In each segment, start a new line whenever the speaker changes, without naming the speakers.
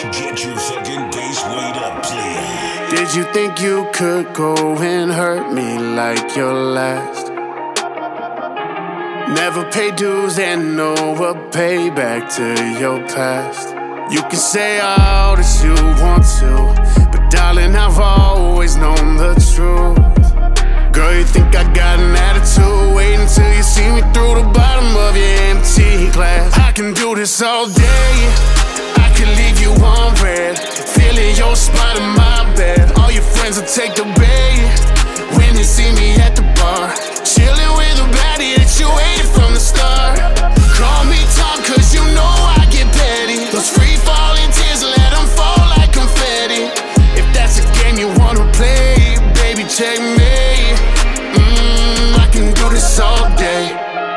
Get your fucking bass weight up, player.
Did you think you could go and hurt me like your last? Never pay dues and know a payback to your past. You can say all that you want to, but darling, I've always known the truth. Girl, you think I got an attitude? Wait until you see me through the bottom of your empty glass. I can do this all day, I can leave you on red, feeling your spot in my bed. All your friends will take the bait when they see me at the bar, chilling with a baddie that you hated from the start. Call me Tom, cause you know I get petty. Those free falling tears, let them fall like confetti. If that's a game you wanna play, baby, check me. I can do this all day.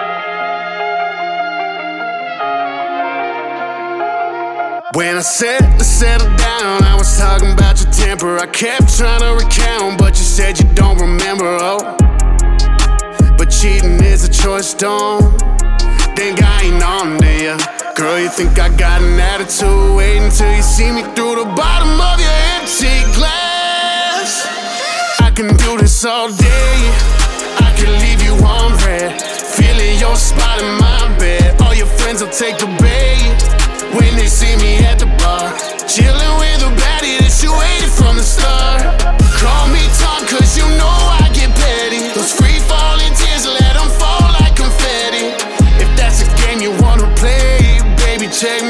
When I said to settle down, I was talking about your temper. I kept trying to recount, but you said you don't remember, oh. But cheating is a choice, don't think I ain't on to ya. Girl, you think I got an attitude? Wait until you see me through the bottom of your empty glass. I can do this all day, I can leave you on red, feeling your spot in my bed. All your friends will take the bait when they see me at the bar, chilling with a baddie that you hated from the start. Call me Tom, cause you know I get petty. Those free falling tears, let them fall like confetti. If that's a game you wanna play, baby, check me.